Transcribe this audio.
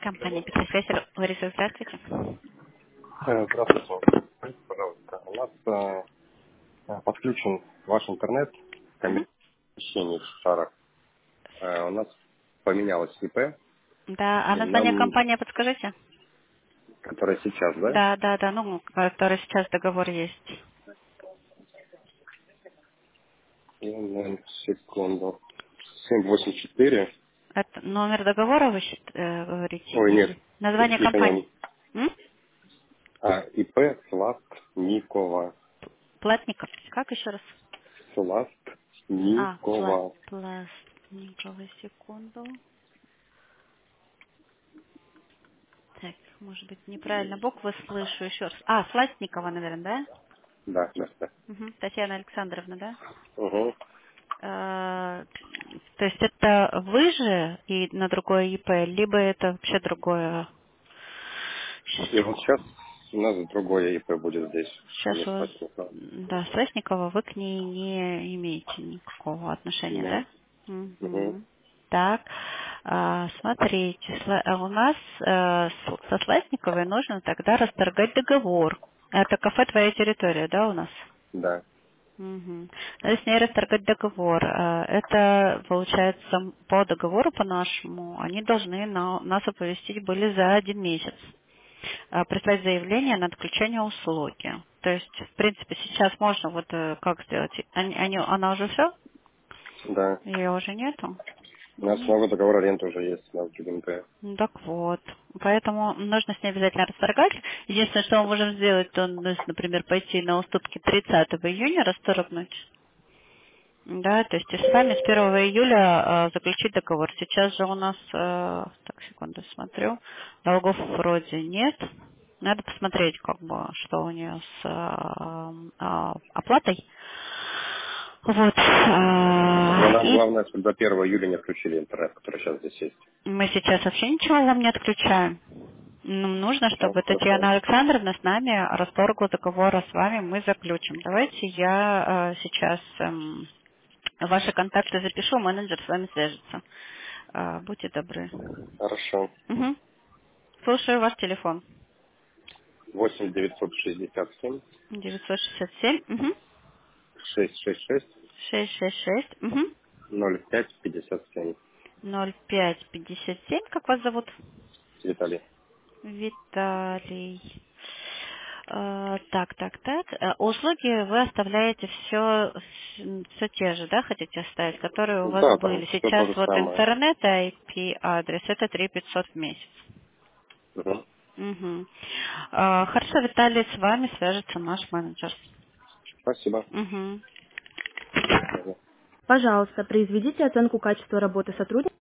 Компания Петросвязь, Лариса, здравствуйте. Здравствуйте. Скажите, пожалуйста, у нас подключен ваш интернет к Мгм. помещении в шарах. У нас поменялось ИП, Да, а и название нам, компании подскажите? которое сейчас, да? Да, ну, который сейчас договор есть. Секунду. 784. Это номер договора вы говорите Ой, нет, или название не компании? понял. М? ИП Сластникова. Платников. Как еще раз? Сластникова. Пластникова, секунду. Так, может быть, неправильно буквы слышу еще раз. Сластникова, наверное, да? Да, да, да. Мгм. Татьяна Александровна, да? Угу. То есть это вы же и на другое ИП, либо это вообще другое? Сейчас, И вот сейчас у нас другое ИП будет здесь, а сейчас не у вас, Сластникова. да, Связникова, вы к ней не имеете никакого отношения, Нет. да? Угу. Мгм. Так, смотрите, у нас со Слазниковой нужно тогда расторгать договор. Это кафе «Твоя территория», да, у нас? Да. Мгм. Надо с ней расторгать договор. Это, получается, по договору, по нашему, они должны нас оповестить были за 1 месяц. Прислать заявление на отключение услуги. То есть, в принципе, сейчас можно вот как сделать? Она уже все? Да. Ее уже нету? У нас новый договор аренды уже есть на ГМТ. Ну, так вот. Поэтому нужно с ней обязательно расторгать. Единственное, что мы можем сделать, то, например, пойти на уступки 30 июня расторгнуть. Да, то есть и с вами с 1 июля заключить договор. Сейчас же у нас, так, секунду, смотрю, долгов вроде нет. Надо посмотреть, как бы, что у нее с оплатой. Вот. Но нам И главное, чтобы до 1 июля не отключили интернет, который сейчас здесь есть. мы сейчас вообще ничего вам не отключаем. Нам нужно, Все, чтобы хорошо. Татьяна Александровна с нами расторгла договор, а с вами мы заключим. Давайте я сейчас ваши контакты запишу, менеджер с вами свяжется. Будьте добры. Хорошо. Угу. Слушаю ваш телефон. 8 967 967 угу. 666 666 угу. 0557. 0557. Как вас зовут? Виталий. Виталий. Так. Услуги вы оставляете все те же, да, хотите оставить, которые у вас Да, там были. все то Сейчас же вот самое. интернет, IP адрес, это 3500 в месяц. Угу. Угу. Хорошо, Виталий, с вами свяжется наш менеджер. Спасибо. Угу. До свидания. Пожалуйста, произведите оценку качества работы сотрудника.